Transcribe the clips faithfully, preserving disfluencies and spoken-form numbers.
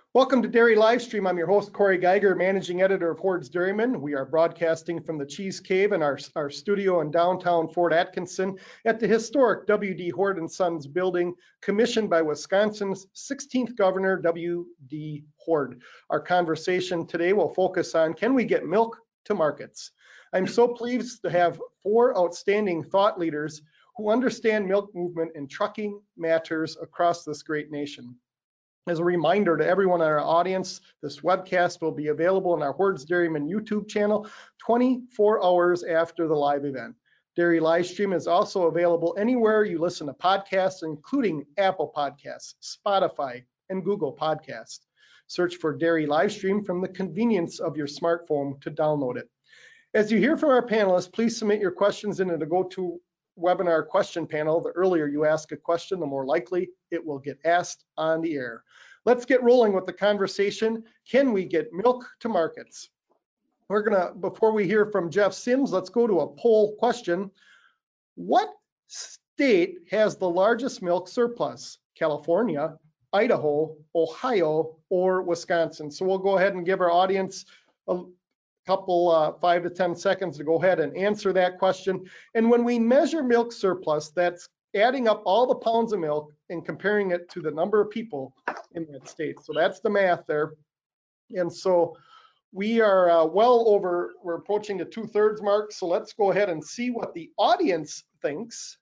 Welcome to Dairy Livestream. I'm your host, Corey Geiger, managing editor of Hoard's Dairyman. We are broadcasting from the Cheese Cave in our, our studio in downtown Fort Atkinson at the historic W D Hoard and Sons building, commissioned by Wisconsin's sixteenth governor, W D Hoard. Our conversation today will focus on, can we get milk to markets? I'm so pleased to have four outstanding thought leaders who understand milk movement and trucking matters across this great nation. As a reminder to everyone in our audience, this webcast will be available on our Hoard's Dairyman YouTube channel twenty-four hours after the live event. Dairy Livestream is also available anywhere you listen to podcasts, including Apple Podcasts, Spotify, and Google Podcasts. Search for Dairy Livestream from the convenience of your smartphone to download it. As you hear from our panelists, please submit your questions into the GoTo webinar question panel. The earlier you ask a question, the more likely it will get asked on the air. Let's get rolling with the conversation. Can we get milk to markets? We're gonna, before we hear from Jeff Sims, let's go to a poll question. What state has the largest milk surplus? California, Idaho, Ohio, or Wisconsin? So we'll go ahead and give our audience a couple uh, five to ten seconds to go ahead and answer that question. And when we measure milk surplus, that's adding up all the pounds of milk and comparing it to the number of people in that state. So that's the math there. And so we are uh, well over, we're approaching the two thirds mark. So let's go ahead and see what the audience thinks.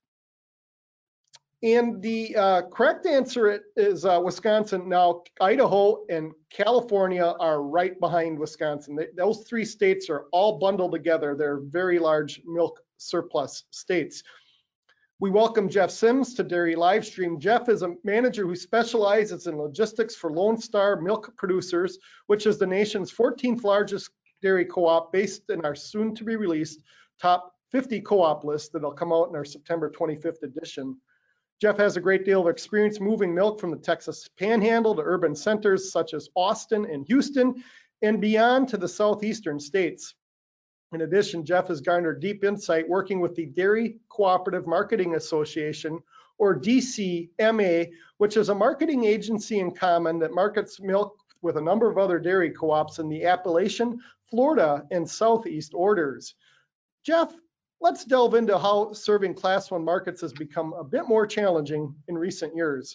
And the uh, correct answer is uh, Wisconsin. Now, Idaho and California are right behind Wisconsin. They, those three states are all bundled together. They're very large milk surplus states. We welcome Jeff Sims to Dairy Livestream. Jeff is a manager who specializes in logistics for Lone Star Milk Producers, which is the nation's fourteenth largest dairy co-op based in our soon-to-be released top fifty co-op list that'll come out in our September twenty-fifth edition. Jeff has a great deal of experience moving milk from the Texas Panhandle to urban centers such as Austin and Houston and beyond to the southeastern states. In addition, Jeff has garnered deep insight working with the Dairy Cooperative Marketing Association, or D C M A, which is a marketing agency in common that markets milk with a number of other dairy co-ops in the Appalachian, Florida, and Southeast orders. Jeff, let's delve into how serving Class one markets has become a bit more challenging in recent years.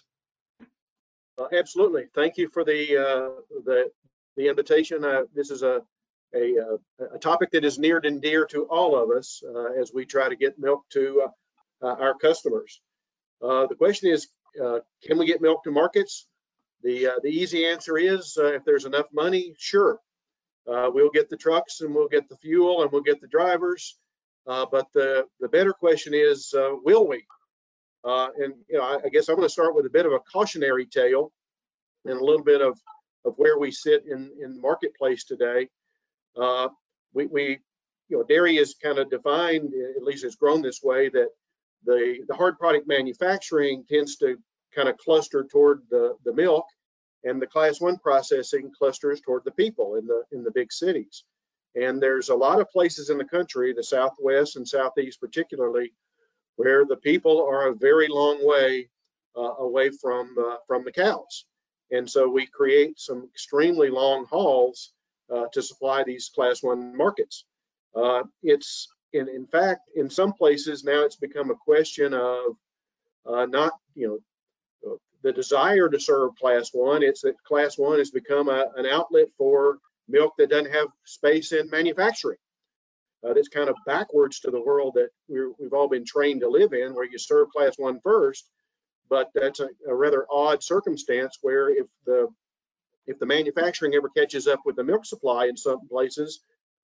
Uh, absolutely. Thank you for the uh, the, the invitation. Uh, this is a, a a topic that is near and dear to all of us uh, as we try to get milk to uh, uh, our customers. Uh, the question is, uh, can we get milk to markets? The uh, the easy answer is, uh, if there's enough money, sure. Uh, we'll get the trucks and we'll get the fuel and we'll get the drivers. Uh, but the, the better question is, uh, will we? Uh, and you know, I, I guess I'm going to start with a bit of a cautionary tale and a little bit of, of where we sit in, in the marketplace today. Uh, we, we, you know, dairy is kind of defined, at least it's grown this way, that the, the hard product manufacturing tends to kind of cluster toward the, the milk, and the class one processing clusters toward the people in the, in the big cities. And there's a lot of places in the country, the Southwest and Southeast particularly, where the people are a very long way uh, away from uh, from the cows. And so we create some extremely long hauls uh, to supply these class one markets. Uh, it's, in, in fact, in some places now it's become a question of uh, not, you know, the desire to serve class one. It's that class one has become a, an outlet for milk that doesn't have space in manufacturing. Uh, that's kind of backwards to the world that we're, we've all been trained to live in, where you serve class one first. But that's a, a rather odd circumstance where if the if the manufacturing ever catches up with the milk supply in some places,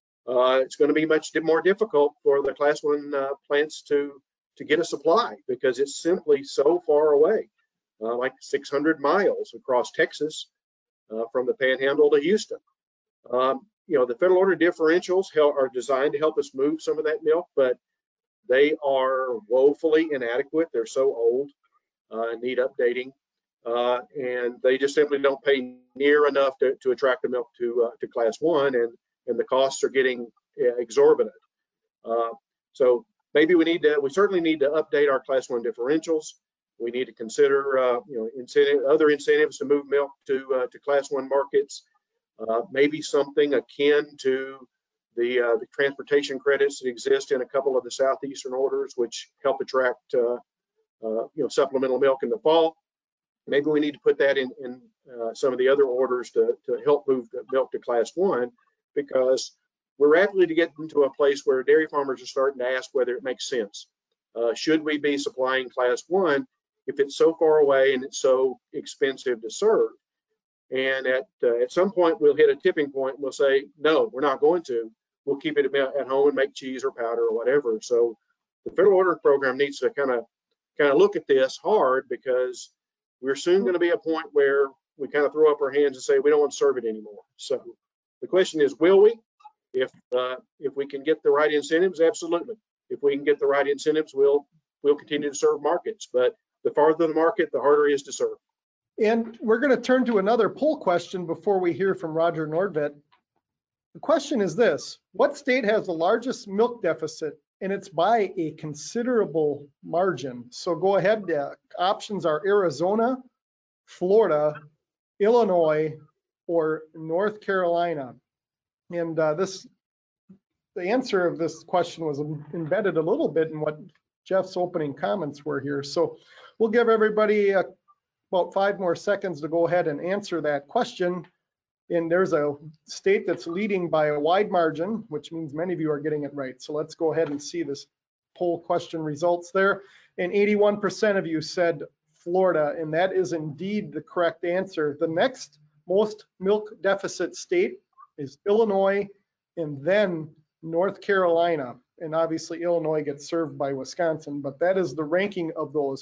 uh, it's going to be much more difficult for the class one uh, plants to to get a supply, because it's simply so far away, uh, like six hundred miles across Texas uh, from the Panhandle to Houston. Um, you know, the federal order differentials are designed to help us move some of that milk, but they are woefully inadequate. They're so old, uh, need updating, uh, and they just simply don't pay near enough to, to attract the milk to uh, to class one, and and the costs are getting exorbitant. Uh, so maybe we need to, we certainly need to update our class one differentials. We need to consider, uh, you know, incentive, other incentives to move milk to uh, to class one markets. Uh, maybe something akin to the uh, the transportation credits that exist in a couple of the southeastern orders, which help attract uh, uh, you know supplemental milk in the fall. Maybe we need to put that in in uh, some of the other orders to to help move the milk to class one, because we're rapidly to get into a place where dairy farmers are starting to ask whether it makes sense. Uh, should we be supplying class one if it's so far away and it's so expensive to serve? And at uh, at some point, we'll hit a tipping point and we'll say, no, we're not going to. We'll keep it at home and make cheese or powder or whatever. So the federal order program needs to kind of kind of look at this hard, because we're soon going to be a point where we kind of throw up our hands and say we don't want to serve it anymore. So the question is, will we? If uh, if we can get the right incentives, absolutely. If we can get the right incentives, we'll we'll continue to serve markets. But the farther the market, the harder it is to serve. And we're going to turn to another poll question before we hear from Roger Nordvet. The question is this: what state has the largest milk deficit? And it's by a considerable margin. So go ahead. The options are Arizona, Florida, Illinois, or North Carolina. And uh, this, the answer of this question was embedded a little bit in what Jeff's opening comments were here. So we'll give everybody uh, about five more seconds to go ahead and answer that question. And there's a state that's leading by a wide margin, which means many of you are getting it right. So let's go ahead and see this poll question results there. And eighty-one percent of you said Florida, and that is indeed the correct answer. The next most milk deficit state is Illinois, and then North Carolina. And obviously Illinois gets served by Wisconsin, but that is the ranking of those.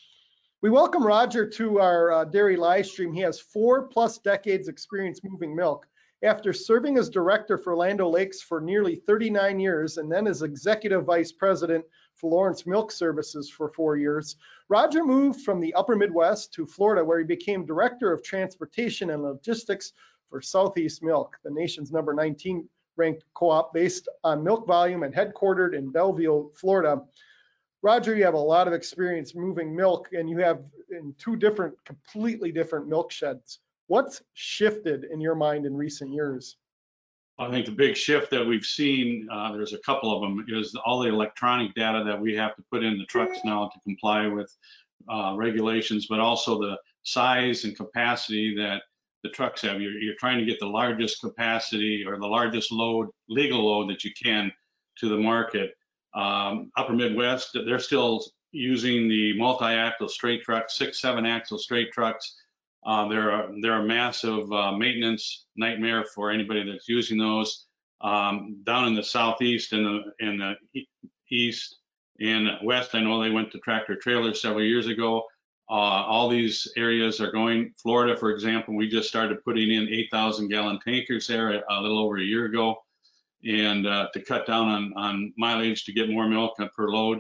We welcome Roger to our uh, dairy live stream. He has four plus decades experience moving milk. After serving as director for Land O'Lakes for nearly thirty-nine years, and then as executive vice president for Lawrence Milk Services for four years, Roger moved from the upper Midwest to Florida, where he became director of transportation and logistics for Southeast Milk, the nation's number nineteen ranked co-op based on milk volume and headquartered in Belleville, Florida. Roger, you have a lot of experience moving milk, and you have in two different, completely different milk sheds. What's shifted in your mind in recent years? I think the big shift that we've seen, uh, there's a couple of them, is all the electronic data that we have to put in the trucks now to comply with uh, regulations, but also the size and capacity that the trucks have. You're, you're trying to get the largest capacity or the largest load, legal load that you can to the market. Um, upper Midwest, they're still using the multi-axle straight trucks, six, seven axle straight trucks. Uh, they're, a, they're a massive uh, maintenance nightmare for anybody that's using those. Um, down in the Southeast and the, in the East and West, I know they went to tractor trailers several years ago. Uh, all these areas are going. Florida, for example, we just started putting in eight thousand gallon tankers there a, a little over a year ago. And uh, to cut down on, on mileage to get more milk per load.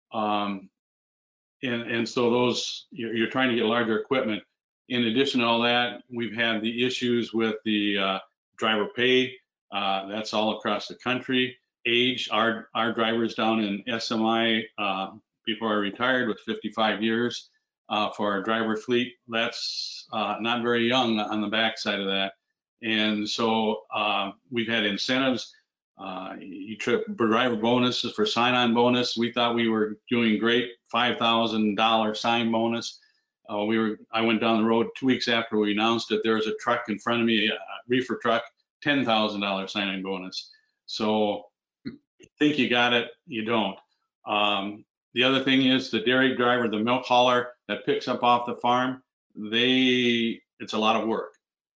Um, and, and so those, you're, you're trying to get larger equipment. In addition to all that, we've had the issues with the uh, driver pay. Uh, that's all across the country. Age, our, our drivers down in S M I, uh, people are retired with fifty-five years uh, for our driver fleet. That's uh, not very young on the backside of that. And so uh, we've had incentives. Uh, you trip driver bonuses for sign-on bonus. We thought we were doing great, five thousand dollar sign bonus. Uh, we were. I went down the road two weeks after we announced it. There was a truck in front of me, a reefer truck, ten thousand dollar sign-on bonus. So you think you got it, you don't. Um, the other thing is the dairy driver, the milk hauler that picks up off the farm, they, it's a lot of work.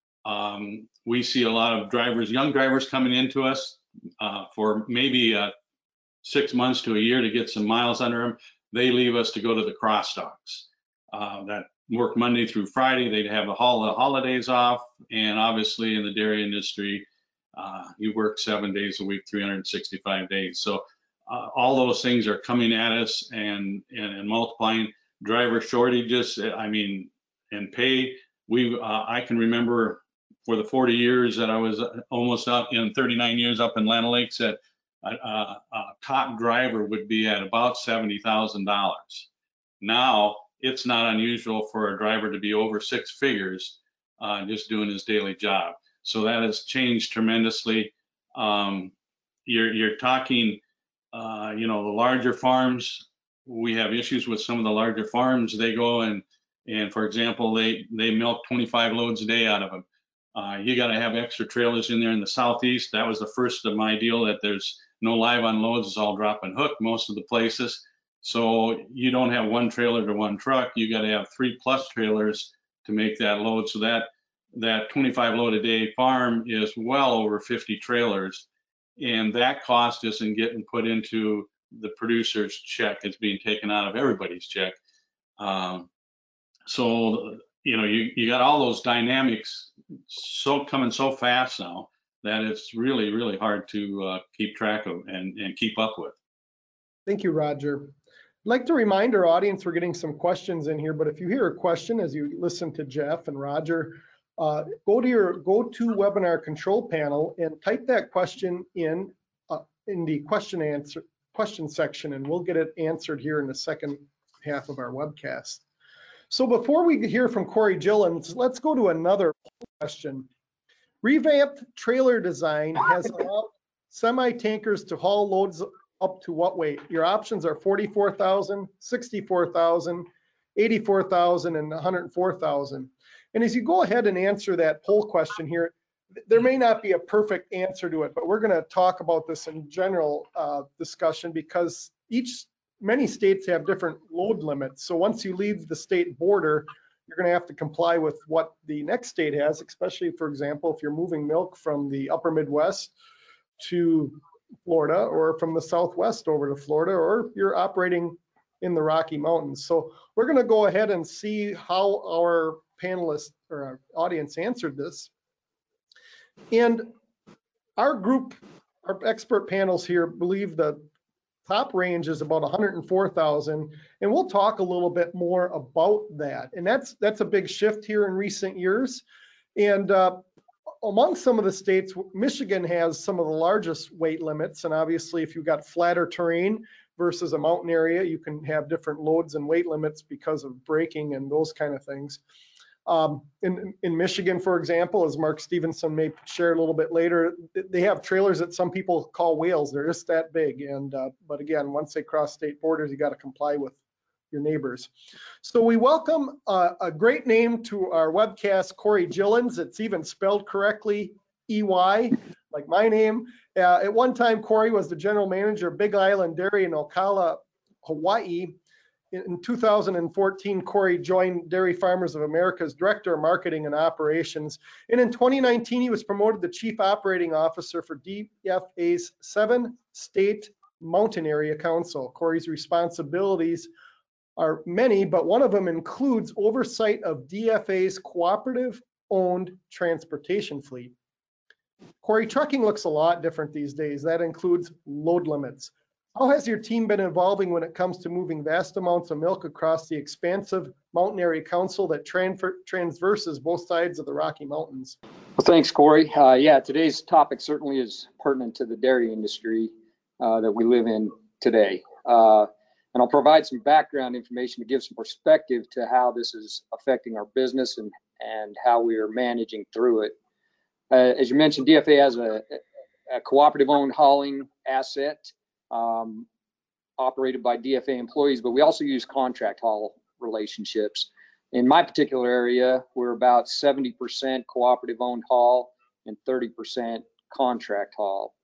Um, we see a lot of drivers, young drivers coming into us uh, for maybe uh, six months to a year to get some miles under them. They leave us to go to the cross stocks uh, that work Monday through Friday. They'd have the, hol the holidays off. And obviously in the dairy industry, uh, you work seven days a week, three hundred sixty-five days. So uh, all those things are coming at us and, and, and multiplying. Driver shortages, I mean, and pay. We, uh, I can remember for the forty years that I was almost up in thirty-nine years up in Land O'Lakes, that a, a, a top driver would be at about seventy thousand dollars. Now it's not unusual for a driver to be over six figures uh, just doing his daily job. So that has changed tremendously. Um, you're, you're talking, uh, you know, the larger farms, we have issues with some of the larger farms. They go and, and for example, they, they milk twenty-five loads a day out of them. Uh, you got to have extra trailers in there in the southeast. That was the first of my deal, that there's no live unloads. It's all drop and hook most of the places. So you don't have one trailer to one truck. You got to have three plus trailers to make that load. So that that twenty-five load a day farm is well over fifty trailers, and that cost isn't getting put into the producer's check. It's being taken out of everybody's check. Um, so you know, you you got all those dynamics so coming so fast now that it's really really hard to uh, keep track of and and keep up with. Thank you, Roger. I'd like to remind our audience we're getting some questions in here, but if you hear a question as you listen to Jeff and Roger, uh, go to your GoToWebinar control panel and type that question in uh, in the question answer question section, and we'll get it answered here in the second half of our webcast. So before we hear from Corey Gillens, let's go to another question. Revamped trailer design has allowed semi-tankers to haul loads up to what weight? Your options are forty-four thousand, sixty-four thousand, eighty-four thousand, and one hundred four thousand. And as you go ahead and answer that poll question here, there may not be a perfect answer to it, but we're going to talk about this in general uh, discussion, because each many states have different load limits. So once you leave the state border, you're going to have to comply with what the next state has, especially, for example, if you're moving milk from the upper Midwest to Florida, or from the Southwest over to Florida, or you're operating in the Rocky Mountains. So we're going to go ahead and see how our panelists or our audience answered this. And our group, our expert panels here, believe the top range is about one hundred four thousand, and we'll talk a little bit more about that. And that's that's a big shift here in recent years. And uh, among some of the states, Michigan has some of the largest weight limits. And obviously, if you've got flatter terrain versus a mountain area, you can have different loads and weight limits because of braking and those kind of things. Um, in, in Michigan, for example, as Mark Stevenson may share a little bit later, they have trailers that some people call whales. They're just that big. And uh, but again, once they cross state borders, you got to comply with your neighbors. So we welcome uh, a great name to our webcast, Corey Gillens. It's even spelled correctly, E Y, like my name. Uh, at one time, Corey was the general manager of Big Island Dairy in Ocala, Hawaii. In two thousand fourteen, Corey joined Dairy Farmers of America's Director of Marketing and Operations. And in twenty nineteen, he was promoted to Chief Operating Officer for D F A's seven state mountain area council. Corey's responsibilities are many, but one of them includes oversight of D F A's cooperative-owned transportation fleet. Corey, trucking looks a lot different these days. That includes load limits. How has your team been evolving when it comes to moving vast amounts of milk across the expansive mountain area council that transverses both sides of the Rocky Mountains? Well, thanks, Corey. Uh, yeah, today's topic certainly is pertinent to the dairy industry uh, that we live in today. Uh, and I'll provide some background information to give some perspective to how this is affecting our business and, and how we are managing through it. Uh, as you mentioned, D F A has a, a cooperative-owned hauling asset um, operated by D F A employees, but we also use contract haul relationships. In my particular area, we're about seventy percent cooperative-owned haul and thirty percent contract haul.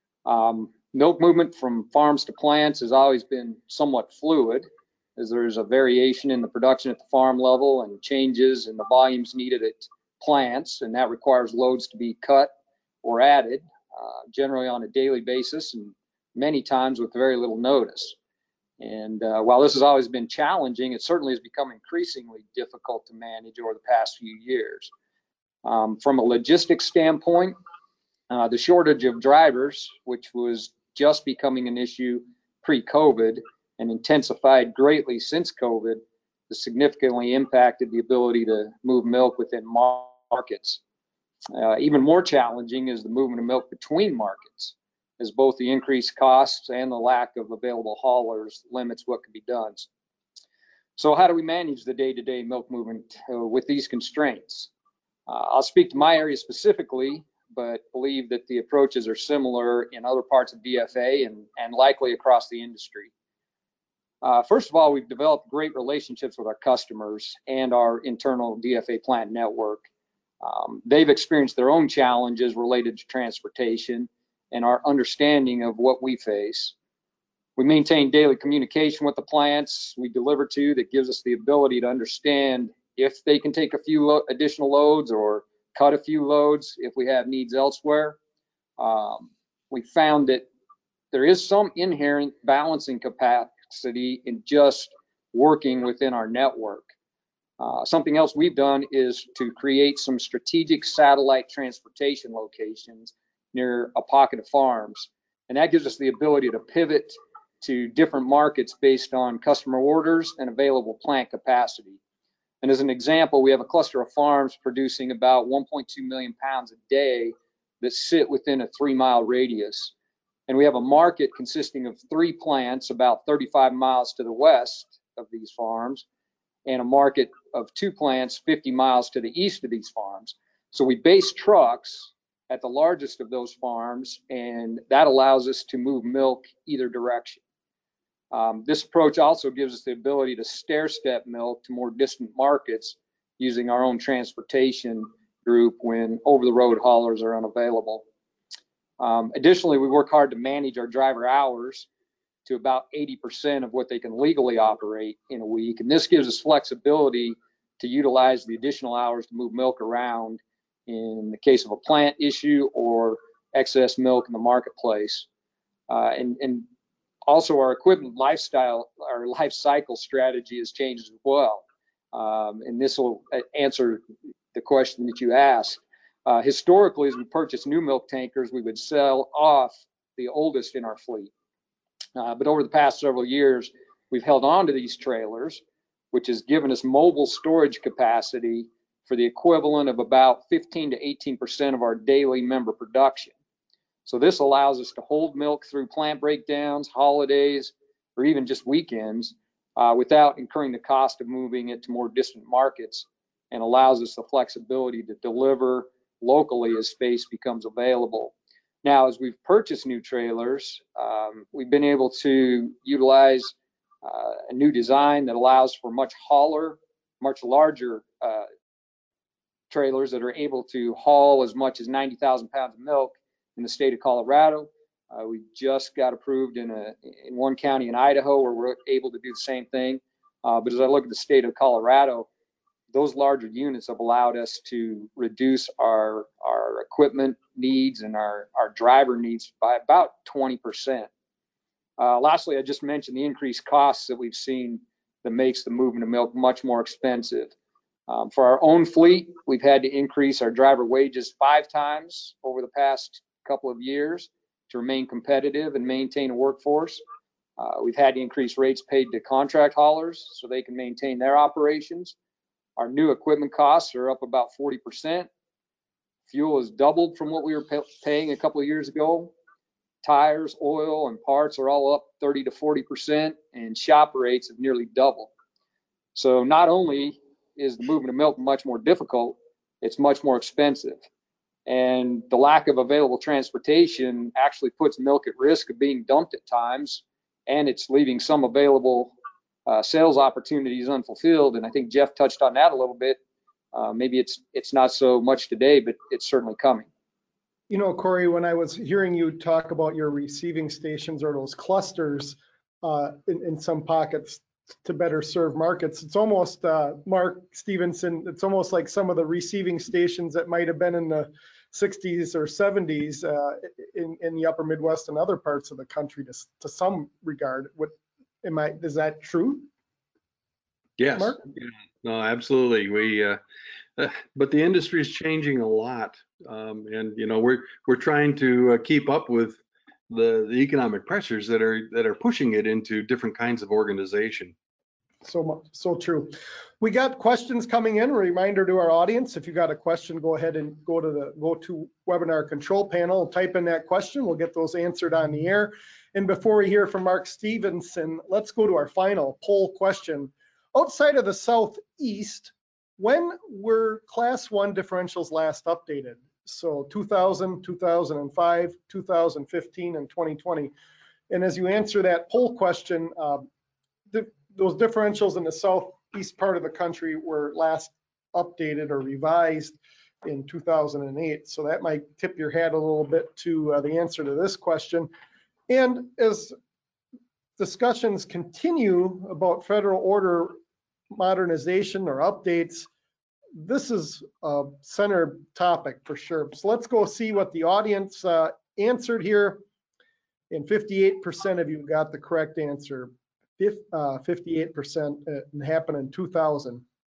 Um, milk movement from farms to plants has always been somewhat fluid, as there's a variation in the production at the farm level and changes in the volumes needed at plants, and that requires loads to be cut or added, uh, generally on a daily basis and many times with very little notice. And uh, while this has always been challenging, it certainly has become increasingly difficult to manage over the past few years. Um, from a logistics standpoint, uh, the shortage of drivers, which was just becoming an issue pre-COVID and intensified greatly since COVID, has significantly impacted the ability to move milk within markets. Uh, even more challenging is the movement of milk between markets, as both the increased costs and the lack of available haulers limits what can be done. So how do we manage the day-to-day milk movement uh, with these constraints? Uh, I'll speak to my area specifically, but believe that the approaches are similar in other parts of D F A and, and likely across the industry. Uh, first of all, we've developed great relationships with our customers and our internal D F A plant network. Um, they've experienced their own challenges related to transportation and our understanding of what we face. We maintain daily communication with the plants we deliver to that gives us the ability to understand if they can take a few lo- additional loads or cut a few loads if we have needs elsewhere. Um, we found that there is some inherent balancing capacity in just working within our network. Uh, something else we've done is to create some strategic satellite transportation locations near a pocket of farms. And that gives us the ability to pivot to different markets based on customer orders and available plant capacity. And as an example, we have a cluster of farms producing about one point two million pounds a day that sit within a three mile radius. And we have a market consisting of three plants about thirty-five miles to the west of these farms, and a market of two plants fifty miles to the east of these farms. So we base trucks at the largest of those farms, and that allows us to move milk either direction. Um, this approach also gives us the ability to stair-step milk to more distant markets using our own transportation group when over-the-road haulers are unavailable. Um, additionally, we work hard to manage our driver hours to about eighty percent of what they can legally operate in a week. And this gives us flexibility to utilize the additional hours to move milk around in the case of a plant issue or excess milk in the marketplace. Uh, and, and also our equipment lifestyle, our life cycle strategy has changed as well. Um, and this will answer the question that you asked. Uh, historically, as we purchased new milk tankers, we would sell off the oldest in our fleet. Uh, but over the past several years, we've held on to these trailers, which has given us mobile storage capacity for the equivalent of about fifteen to eighteen percent of our daily member production. So this allows us to hold milk through plant breakdowns, holidays, or even just weekends uh, without incurring the cost of moving it to more distant markets, and allows us the flexibility to deliver locally as space becomes available. Now, as we've purchased new trailers, um, we've been able to utilize uh, a new design that allows for much hauler, much larger uh, trailers that are able to haul as much as ninety thousand pounds of milk in the state of Colorado. Uh, we just got approved in, a, in one county in Idaho where we're able to do the same thing. Uh, but as I look at the state of Colorado, those larger units have allowed us to reduce our, our equipment needs and our, our driver needs by about twenty percent. Uh, lastly, I just mentioned the increased costs that we've seen that makes the movement of milk much more expensive. Um, for our own fleet, we've had to increase our driver wages five times over the past couple of years to remain competitive and maintain a workforce. Uh, we've had to increase rates paid to contract haulers so they can maintain their operations. Our new equipment costs are up about forty percent. Fuel has doubled from what we were pay paying a couple of years ago. Tires, oil, and parts are all up thirty to forty percent, and shop rates have nearly doubled. So not only is the movement of milk much more difficult, it's much more expensive. And the lack of available transportation actually puts milk at risk of being dumped at times, and it's leaving some available uh, sales opportunities unfulfilled. And I think Jeff touched on that a little bit. Uh, maybe it's it's not so much today, but it's certainly coming. You know, Corey, when I was hearing you talk about your receiving stations or those clusters uh, in, in some pockets to better serve markets, it's almost, uh, Mark Stevenson, it's almost like some of the receiving stations that might have been in the sixties or seventies uh, in, in the upper Midwest and other parts of the country to, to some regard. What, am I, is that true? Yes. Mark? Yeah, no, absolutely. We, uh, uh, but the industry is changing a lot, um, and you know we're we're trying to uh, keep up with the the economic pressures that are that are pushing it into different kinds of organization. So much, so true. We got questions coming in. A reminder to our audience: if you got a question, go ahead and go to the go to webinar control panel, type in that question. We'll get those answered on the air. And before we hear from Mark Stevenson, let's go to our final poll question. outside of the southeast, when were class one differentials last updated? So two thousand, two thousand five, two thousand fifteen, and twenty twenty. And as you answer that poll question, uh, the, those differentials in the southeast part of the country were last updated or revised in two thousand eight. So that might tip your hat a little bit to uh, the answer to this question. And as discussions continue about federal order modernization or updates, this is a center topic for sure. So let's go see what the audience uh, answered here. And fifty-eight percent of you got the correct answer. fifty-eight percent happened in two thousand.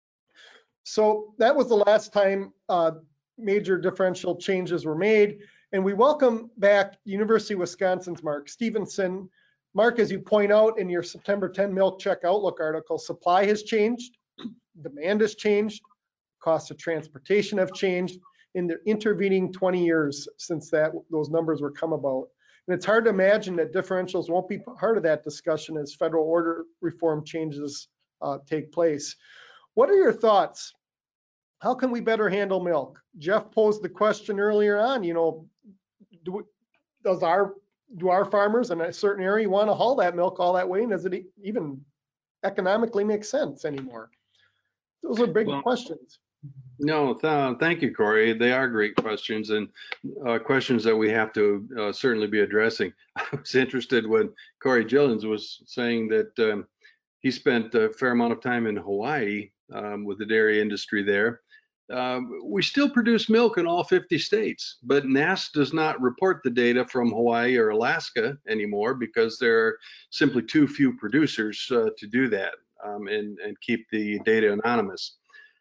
So that was the last time uh, major differential changes were made. And we welcome back University of Wisconsin's Mark Stevenson. Mark, as you point out in your September tenth Milk Check Outlook article, supply has changed, demand has changed, costs of transportation have changed in the intervening twenty years since that those numbers were come about. And it's hard to imagine that differentials won't be part of that discussion as federal order reform changes uh, take place. What are your thoughts? How can we better handle milk? Jeff posed the question earlier on, you know, do we, does our do our farmers in a certain area want to haul that milk all that way? And does it even economically make sense anymore? Those are big Well, questions. No, th thank you, Corey. They are great questions and uh, questions that we have to uh, certainly be addressing. I was interested when Corey Gillens was saying that um, he spent a fair amount of time in Hawaii um, with the dairy industry there. Um, we still produce milk in all fifty states, but N A S does not report the data from Hawaii or Alaska anymore because there are simply too few producers uh, to do that um, and, and keep the data anonymous.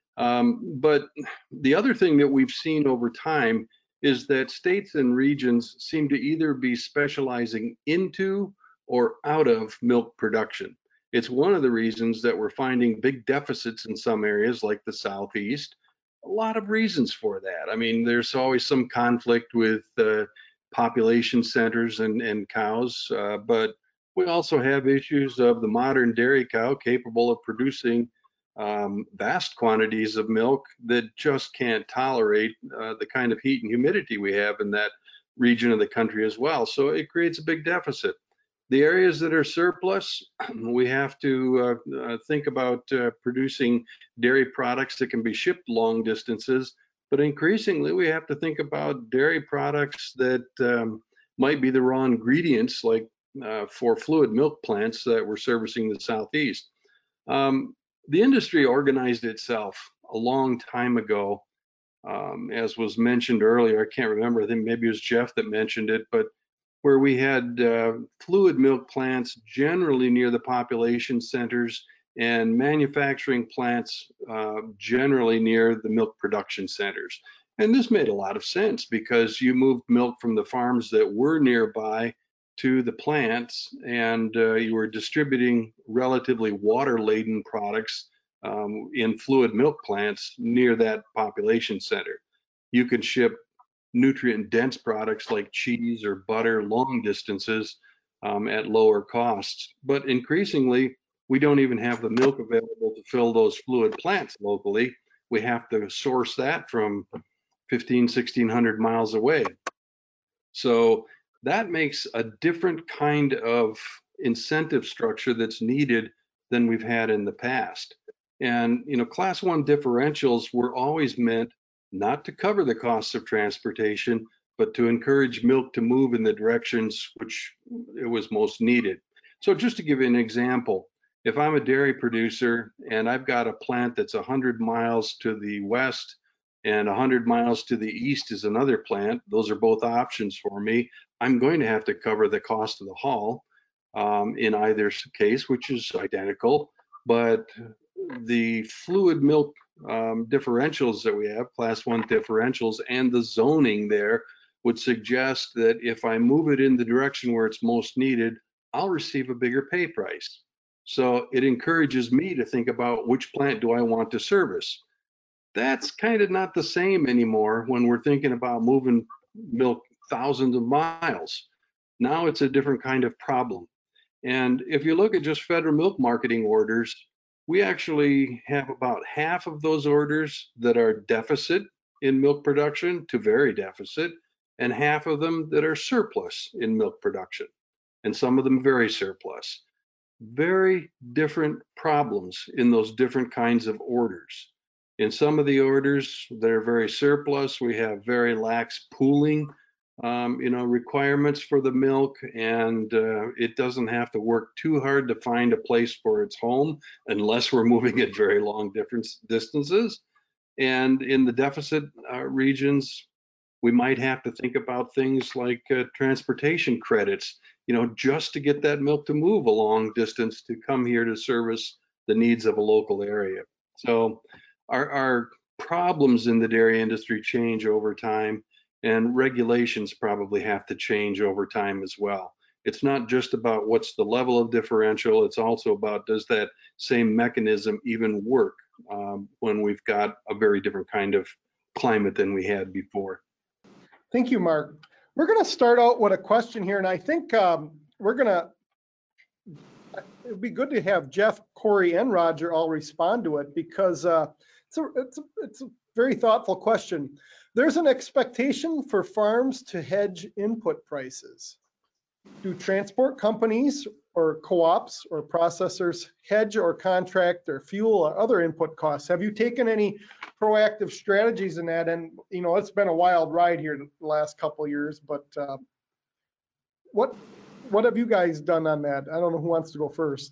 Um, but the other thing that we've seen over time is that states and regions seem to either be specializing into or out of milk production. It's one of the reasons that we're finding big deficits in some areas like the Southeast. A lot of reasons for that. I mean, there's always some conflict with uh, population centers and, and cows, uh, but we also have issues of the modern dairy cow capable of producing Um, vast quantities of milk that just can't tolerate uh, the kind of heat and humidity we have in that region of the country as well. So it creates a big deficit. The areas that are surplus, we have to uh, uh, think about uh, producing dairy products that can be shipped long distances, but increasingly we have to think about dairy products that um, might be the raw ingredients, like uh, for fluid milk plants that we're servicing the Southeast. Um, The industry organized itself a long time ago, um, as was mentioned earlier. I can't remember, I think maybe it was Jeff that mentioned it, but where we had uh, fluid milk plants generally near the population centers and manufacturing plants uh, generally near the milk production centers. And this made a lot of sense because you moved milk from the farms that were nearby to the plants, and uh, you were distributing relatively water-laden products um, in fluid milk plants near that population center. You could ship nutrient-dense products like cheese or butter long distances um, at lower costs. But increasingly, we don't even have the milk available to fill those fluid plants locally. We have to source that from fifteen, sixteen hundred miles away. So that makes a different kind of incentive structure that's needed than we've had in the past. And, you know, class one differentials were always meant not to cover the costs of transportation, but to encourage milk to move in the directions which it was most needed. So just to give you an example, if I'm a dairy producer and I've got a plant that's one hundred miles to the west and one hundred miles to the east is another plant, those are both options for me. I'm going to have to cover the cost of the haul um, in either case, which is identical. But the fluid milk um, differentials that we have, class one differentials, and the zoning there would suggest that if I move it in the direction where it's most needed, I'll receive a bigger pay price. So it encourages me to think about which plant do I want to service. That's kind of not the same anymore when we're thinking about moving milk thousands of miles. Now it's a different kind of problem. And if you look at just federal milk marketing orders, we actually have about half of those orders that are deficit in milk production to very deficit, and half of them that are surplus in milk production, and some of them very surplus. Very different problems in those different kinds of orders. In some of the orders that are very surplus, we have very lax pooling, um, you know, requirements for the milk, and uh, it doesn't have to work too hard to find a place for its home unless we're moving at very long difference distances. And in the deficit uh, regions, we might have to think about things like uh, transportation credits, you know, just to get that milk to move a long distance to come here to service the needs of a local area. So our, our problems in the dairy industry change over time, and regulations probably have to change over time as well. It's not just about what's the level of differential, it's also about, does that same mechanism even work um, when we've got a very different kind of climate than we had before. Thank you, Mark. We're going to start out with a question here, and I think um, we're going to, it'd be good to have Jeff, Corey, and Roger all respond to it, because uh, it's, a, it's, a, it's a very thoughtful question. There's an expectation for farms to hedge input prices. Do transport companies or co-ops or processors hedge or contract their fuel or other input costs? Have you taken any proactive strategies in that? And you know, it's been a wild ride here the last couple of years, but uh, what what have you guys done on that? I don't know who wants to go first.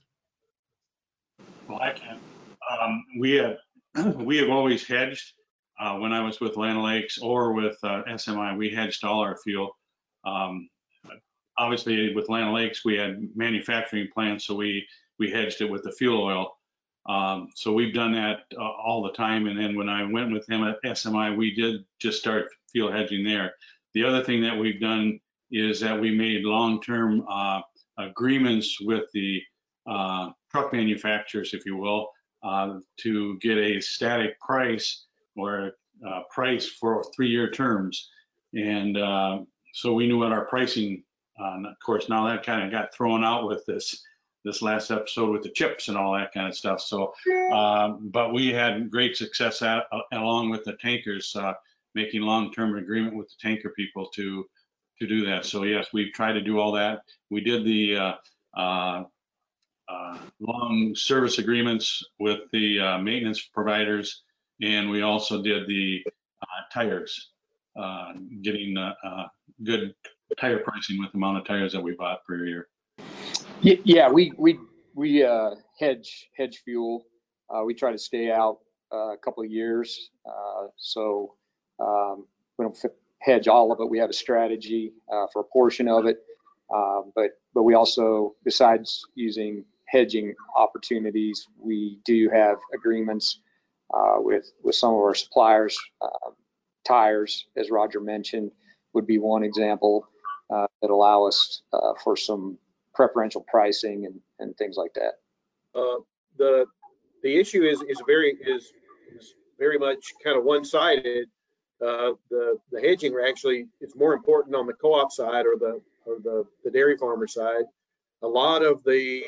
Well, I can. Um, we have we have always hedged. Uh, when I was with Land O'Lakes or with uh, S M I, we hedged all our fuel. Um, obviously, with Land O'Lakes, we had manufacturing plants, so we we hedged it with the fuel oil. Um, so we've done that uh, all the time. And then when I went with him at S M I, we did just start fuel hedging there. The other thing that we've done is that we made long-term uh, agreements with the uh, truck manufacturers, if you will, uh, to get a static price or uh, price for three-year terms. And uh, so we knew what our pricing, uh, of course, now that kind of got thrown out with this this last episode with the chips and all that kind of stuff. So, uh, but we had great success at, uh, along with the tankers, uh, making long-term agreement with the tanker people to to do that. So yes, we've tried to do all that. We did the uh, uh, uh, long service agreements with the uh, maintenance providers, and we also did the uh, tires, uh, getting uh, uh, good tire pricing with the amount of tires that we bought per year. Yeah, we we we uh, hedge hedge fuel. Uh, we try to stay out uh, a couple of years, uh, so um, we don't hedge all of it. We have a strategy uh, for a portion of it, uh, but but we also, besides using hedging opportunities, we do have agreements uh, with with some of our suppliers. Uh, tires, as Roger mentioned, would be one example uh, that allow us uh, for some preferential pricing and, and things like that. Uh, the the issue is is very is, is very much kind of one-sided. Uh, the the hedging actually is more important on the co-op side or the or the, the dairy farmer side. A lot of the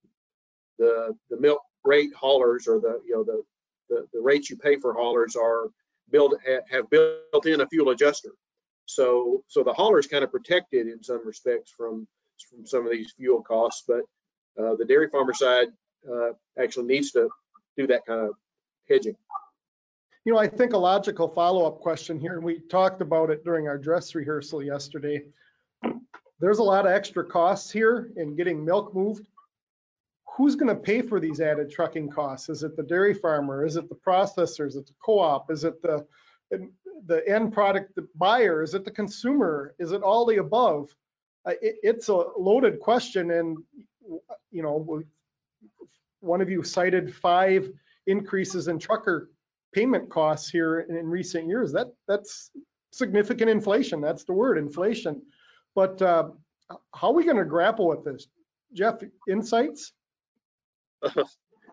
the the milk rate haulers, or the you know the the, the rates you pay for haulers, are built have built in a fuel adjuster. So so the hauler is kind of protected in some respects from from some of these fuel costs, but uh, the dairy farmer side uh, actually needs to do that kind of hedging. You know, I think a logical follow-up question here, and we talked about it during our dress rehearsal yesterday. There's a lot of extra costs here in getting milk moved. Who's going to pay for these added trucking costs? Is it the dairy farmer? Is it the processor? Is it the co-op? Is it the the end product the buyer? Is it the consumer? Is it all the above? Uh, it, it's a loaded question, and you know, one of you cited five increases in trucker payment costs here in, in recent years. That that's significant inflation. That's the word, inflation. But uh, how are we going to grapple with this, Jeff? Insights? uh,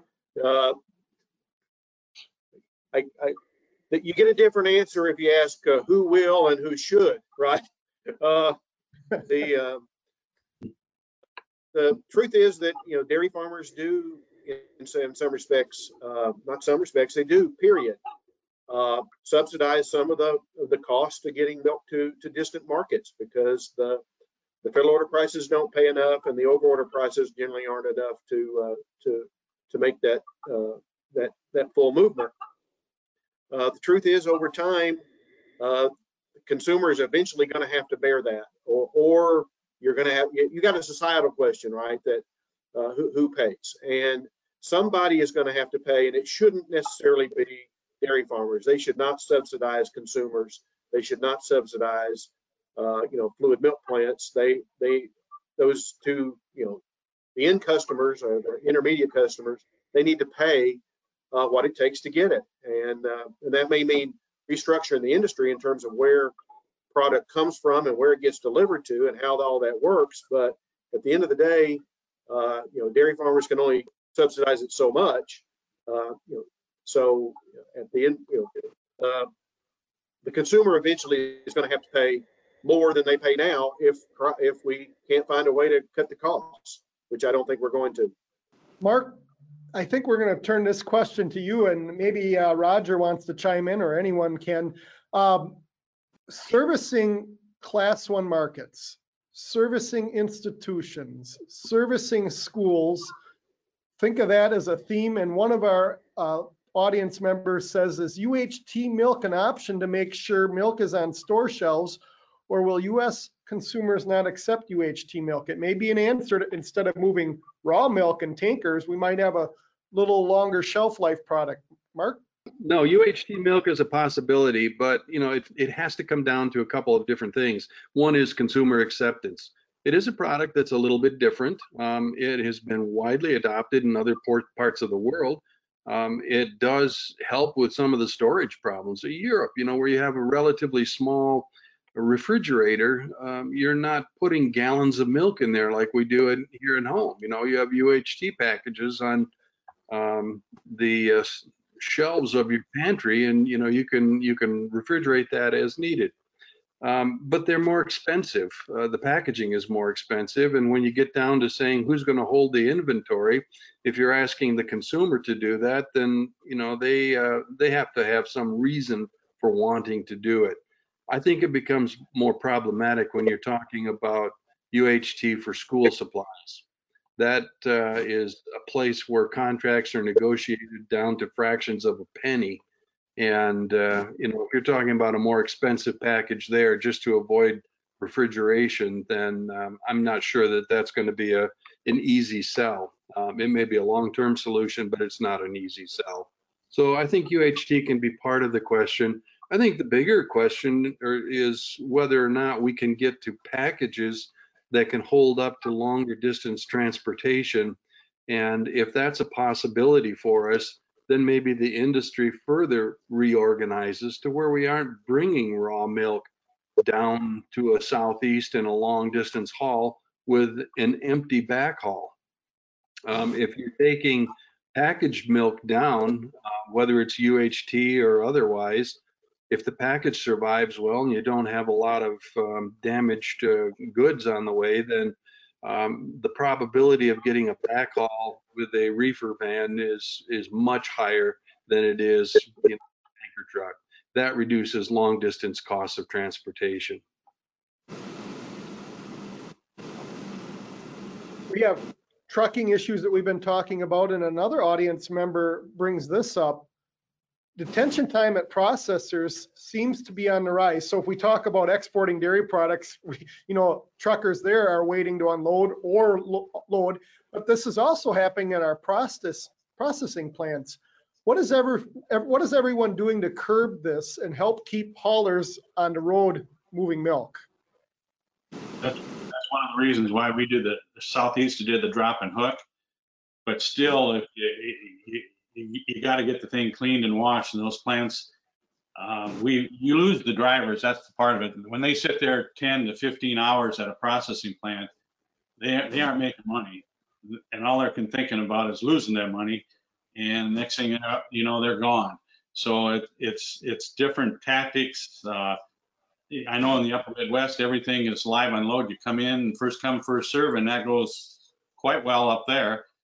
I, I, you get a different answer if you ask uh, who will and who should, right? Uh, the uh, the truth is that you know dairy farmers do in, in some respects, uh, not some respects, they do, period, uh, subsidize some of the the cost of getting milk to, to distant markets, because the the federal order prices don't pay enough, and the overorder prices generally aren't enough to uh, to to make that uh, that that full movement. Uh, the truth is, over time, uh, consumers eventually going to have to bear that, or or you're going to have you got a societal question, right? That uh, who, who pays, and somebody is going to have to pay, and it shouldn't necessarily be dairy farmers. They should not subsidize consumers. They should not subsidize, uh, you know, fluid milk plants. They they those two, you know, the end customers or the intermediate customers, they need to pay uh, what it takes to get it, and uh, and that may mean restructuring the industry in terms of where product comes from and where it gets delivered to and how all that works. But at the end of the day, uh, you know, dairy farmers can only subsidize it so much. Uh, you know, so at the end, you know, uh, the consumer eventually is going to have to pay more than they pay now if if we can't find a way to cut the costs, which I don't think we're going to. Mark, I think we're going to turn this question to you, and maybe uh, Roger wants to chime in, or anyone can. Um, servicing class one markets, servicing institutions, servicing schools, think of that as a theme. And one of our uh, audience members says, is U H T milk an option to make sure milk is on store shelves, or will U S consumers not accept U H T milk? It may be an answer to, instead of moving raw milk in tankers, we might have a little longer shelf life product. Mark? No, U H T milk is a possibility, but you know, it, it has to come down to a couple of different things. One is consumer acceptance. It is a product that's a little bit different. Um, it has been widely adopted in other port, parts of the world. Um, it does help with some of the storage problems. In Europe, you know, where you have a relatively small refrigerator, um, you're not putting gallons of milk in there like we do in, here at home. You know, you have U H T packages on um, the uh, shelves of your pantry, and you know you can you can refrigerate that as needed. Um, but they're more expensive. Uh, the packaging is more expensive, and when you get down to saying who's going to hold the inventory, if you're asking the consumer to do that, then you know they uh, they have to have some reason for wanting to do it. I think it becomes more problematic when you're talking about U H T for school supplies. That uh, is a place where contracts are negotiated down to fractions of a penny. And, uh, you know, if you're talking about a more expensive package there just to avoid refrigeration, then um, I'm not sure that that's going to be a, an easy sell. Um, it may be a long-term solution, but it's not an easy sell. So I think U H T can be part of the question. I think the bigger question is whether or not we can get to packages that can hold up to longer distance transportation. And if that's a possibility for us, then maybe the industry further reorganizes to where we aren't bringing raw milk down to a southeast and a long distance haul with an empty backhaul. Um, if you're taking packaged milk down, uh, whether it's U H T or otherwise, if the package survives well and you don't have a lot of um, damaged uh, goods on the way, then um, the probability of getting a backhaul with a reefer van is is much higher than it is in a tanker truck. That reduces long distance costs of transportation. We have trucking issues that we've been talking about, and another audience member brings this up. Detention time at processors seems to be on the rise. So if we talk about exporting dairy products, we, you know, truckers there are waiting to unload or lo load, but this is also happening at our process processing plants. What is ever what is everyone doing to curb this and help keep haulers on the road moving milk? That's, that's one of the reasons why we did the, the Southeast did the drop and hook. But still, if you, you, you, you got to get the thing cleaned and washed in those plants. Um, we you lose the drivers. That's the part of it. When they sit there ten to fifteen hours at a processing plant, they they aren't making money, and all they're thinking about is losing that money. And next thing you know, you know they're gone. So it, it's it's different tactics. Uh, I know in the upper Midwest, everything is live unload. You come in, first come, first serve, and that goes quite well up there.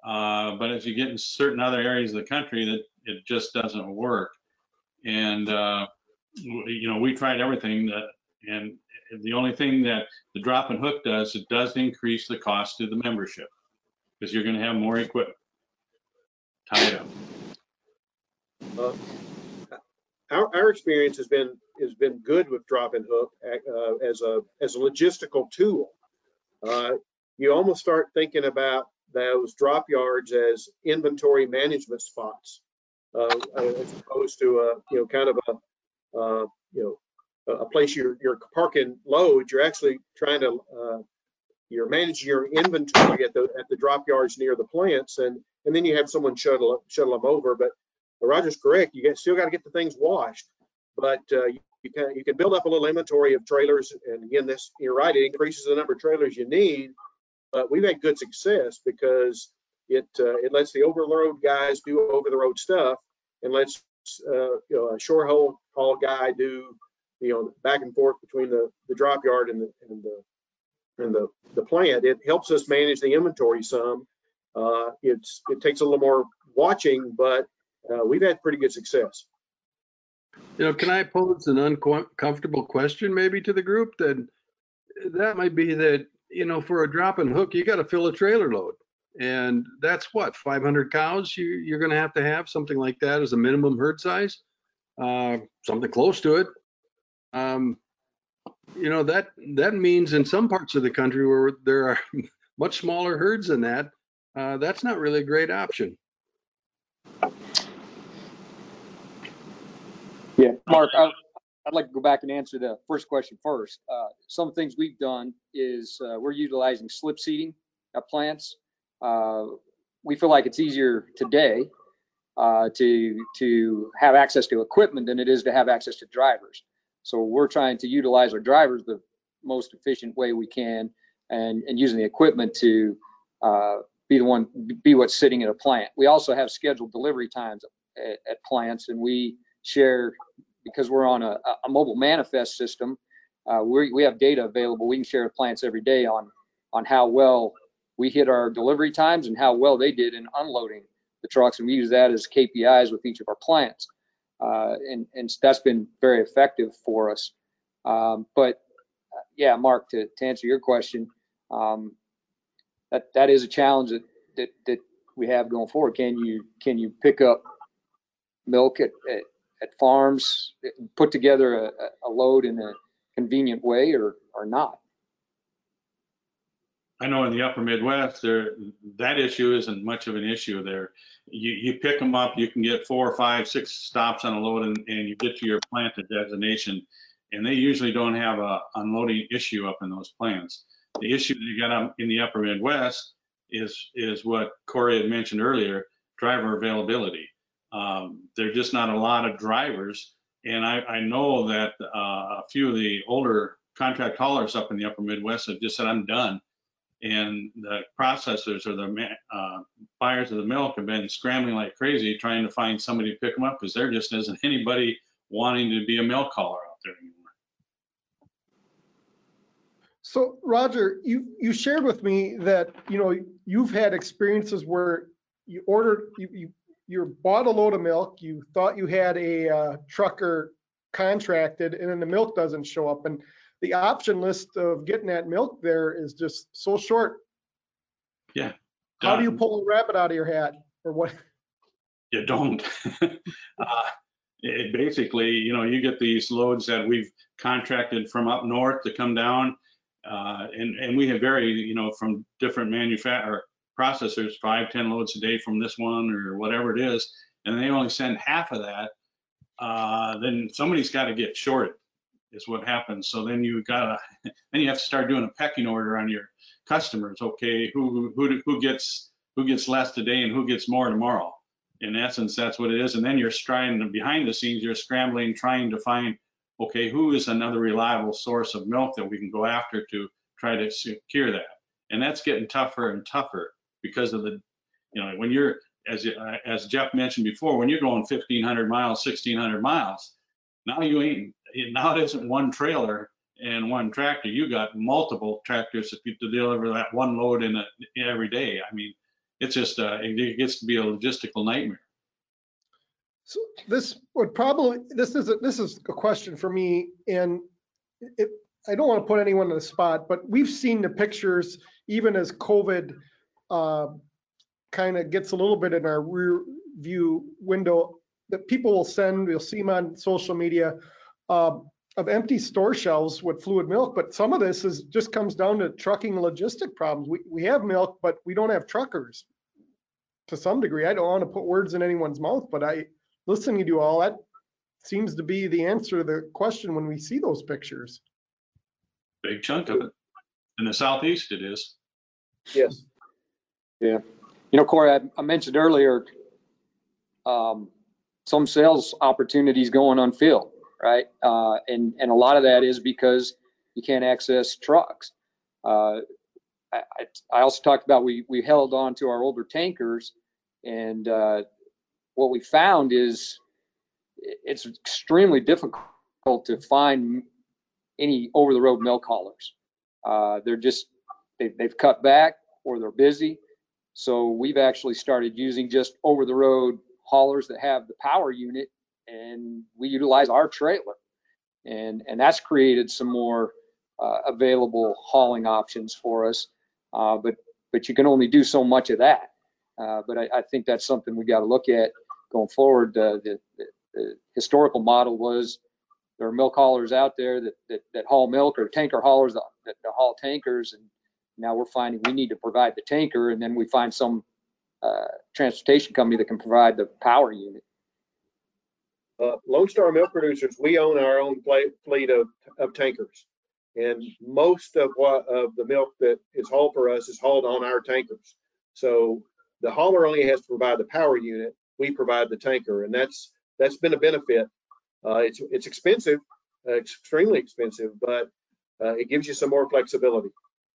Uh, but as you get in certain other areas of the country, that it just doesn't work. And uh, you know, we tried everything that, and the only thing that the drop and hook does, it does increase the cost to the membership because you're going to have more equipment tied up. Uh, our, our experience has been has been good with drop and hook uh, as a as a logistical tool. Uh, you almost start thinking about those drop yards as inventory management spots, uh, as opposed to a you know kind of a uh, you know a place you're you're parking loads. You're actually trying to uh, you're managing your inventory at the at the drop yards near the plants, and and then you have someone shuttle shuttle them over. But Roger's correct. You get, still got to get the things washed, but uh, you, you can you can build up a little inventory of trailers. And again, this you're right. It increases the number of trailers you need. But we've had good success because it uh, it lets the overload guys do over the road stuff, and lets uh, you know a shore haul haul guy do you know back and forth between the the drop yard and the and the and the the plant. It helps us manage the inventory some. Uh, it's it takes a little more watching, but uh, we've had pretty good success. You know, can I pose an uncomfortable question maybe to the group? That that might be that, you know, for a drop and hook, you got to fill a trailer load. And that's what, five hundred cows you, you're going to have to have, something like that as a minimum herd size, uh, something close to it. Um, you know, that that means in some parts of the country where there are much smaller herds than that, uh, that's not really a great option. Yeah, Mark, I, I'd like to go back and answer the first question first. Uh, some things we've done is uh, we're utilizing slip seating at plants. Uh, we feel like it's easier today uh, to to have access to equipment than it is to have access to drivers. So we're trying to utilize our drivers the most efficient way we can, and, and using the equipment to uh, be the one, be what's sitting in a plant. We also have scheduled delivery times at, at plants, and we share, because we're on a, a mobile manifest system, uh, we, we have data available. We can share with plants every day on, on how well we hit our delivery times and how well they did in unloading the trucks. And we use that as K P Is with each of our plants. Uh, and, and that's been very effective for us. Um, but uh, yeah, Mark, to, to answer your question, um, that, that is a challenge that, that, that we have going forward. Can you, can you pick up milk at, at, at farms, put together a, a load in a convenient way, or, or not? I know in the upper Midwest, there that issue isn't much of an issue there. You, you pick them up, you can get four or five, six stops on a load, and, and you get to your plant at destination, and they usually don't have a unloading issue up in those plants. The issue that you got up in the upper Midwest is is what Corey had mentioned earlier, driver availability. Um, there are just not a lot of drivers, and I, I know that uh, a few of the older contract haulers up in the upper Midwest have just said, I'm done. And the processors or the uh, buyers of the milk have been scrambling like crazy trying to find somebody to pick them up, because there just isn't anybody wanting to be a milk hauler out there anymore. So Roger, you, you shared with me that, you know, you've had experiences where you ordered, you, you, you bought a load of milk, you thought you had a uh, trucker contracted, and then the milk doesn't show up. And the option list of getting that milk there is just so short. Yeah. How do you pull a rabbit out of your hat, or what? You don't. uh, it basically, you know, you get these loads that we've contracted from up north to come down, uh, and and we have very, you know, from different manufacturer processors, five, ten loads a day from this one or whatever it is, and they only send half of that. Uh, then somebody's got to get shorted, is what happens. So then you gotta, then you have to start doing a pecking order on your customers. Okay, who who who gets who gets less today and who gets more tomorrow? In essence, that's what it is. And then you're trying, behind the scenes, you're scrambling, trying to find, okay, who is another reliable source of milk that we can go after to try to secure that. And that's getting tougher and tougher because of the, you know, when you're, as as Jeff mentioned before, when you're going fifteen hundred miles, sixteen hundred miles, now you ain't, now it isn't one trailer and one tractor. You got multiple tractors to deliver that one load in a, every day. I mean, it's just, uh, it gets to be a logistical nightmare. So this would probably, this is, a, this is a question for me, and it, I don't want to put anyone on the spot, but we've seen the pictures, even as COVID uh, kind of gets a little bit in our rear view window, that people will send, you'll see them on social media, uh, of empty store shelves with fluid milk. But some of this is just comes down to trucking logistic problems. We, we have milk, but we don't have truckers to some degree. I don't want to put words in anyone's mouth, but I, listening to you all, that seems to be the answer to the question when we see those pictures. Big chunk of it. In the Southeast, it is. Yes. Yeah. You know, Corey, I, I mentioned earlier, um, some sales opportunities going unfilled, right? Uh, and, and a lot of that is because you can't access trucks. Uh, I, I also talked about we, we held on to our older tankers, and uh, what we found is it's extremely difficult to find any over-the-road milk haulers. Uh, they're just, they, they've cut back or they're busy. So we've actually started using just over-the-road haulers that have the power unit, and we utilize our trailer. And, and that's created some more uh, available hauling options for us. Uh, but, but you can only do so much of that. Uh, but I, I think that's something we got to look at going forward. Uh, the, the, the historical model was there are milk haulers out there that, that, that haul milk, or tanker haulers that, that, that haul tankers. And now we're finding we need to provide the tanker, and then we find some uh, transportation company that can provide the power unit. Uh, Lone Star Milk Producers, we own our own fleet of, of tankers. And most of what of the milk that is hauled for us is hauled on our tankers. So the hauler only has to provide the power unit. We provide the tanker, and that's that's been a benefit. Uh, it's it's expensive, uh, it's extremely expensive, but uh, it gives you some more flexibility.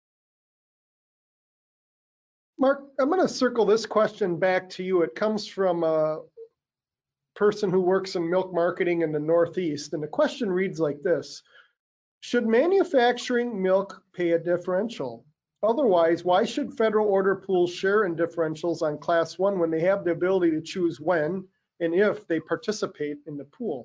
Mark, I'm going to circle this question back to you. It comes from a person who works in milk marketing in the Northeast, and the question reads like this: should manufacturing milk pay a differential? Otherwise, why should federal order pools share in differentials on class one when they have the ability to choose when and if they participate in the pool?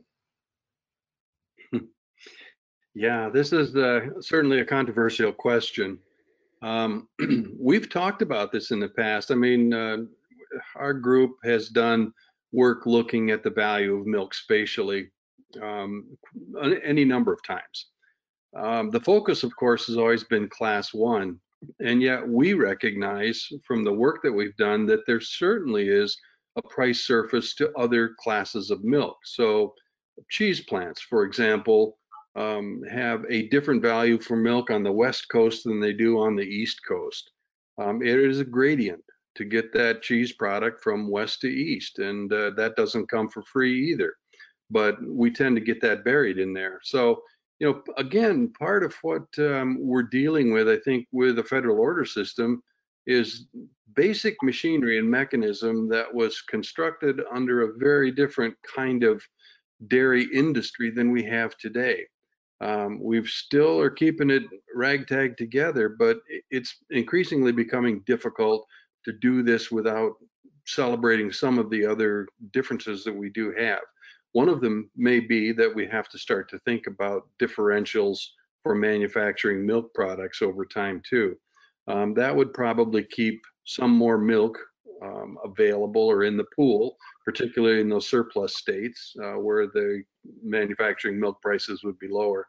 Yeah, this is uh, certainly a controversial question. Um, we've talked about this in the past. I mean, uh, our group has done work looking at the value of milk spatially um, any number of times. Um, the focus, of course, has always been class one. And yet we recognize from the work that we've done that there certainly is a price surface to other classes of milk. So cheese plants, for example, um, have a different value for milk on the West Coast than they do on the East Coast. Um, it is a gradient to get that cheese product from west to east, and uh, that doesn't come for free either. But we tend to get that buried in there. So, you know, again, part of what um, we're dealing with, I think, with the federal order system is basic machinery and mechanism that was constructed under a very different kind of dairy industry than we have today. Um, we've still are keeping it ragtag together, but it's increasingly becoming difficult to do this without celebrating some of the other differences that we do have. One of them may be that we have to start to think about differentials for manufacturing milk products over time too. Um, that would probably keep some more milk um, available or in the pool, particularly in those surplus states uh, where the manufacturing milk prices would be lower.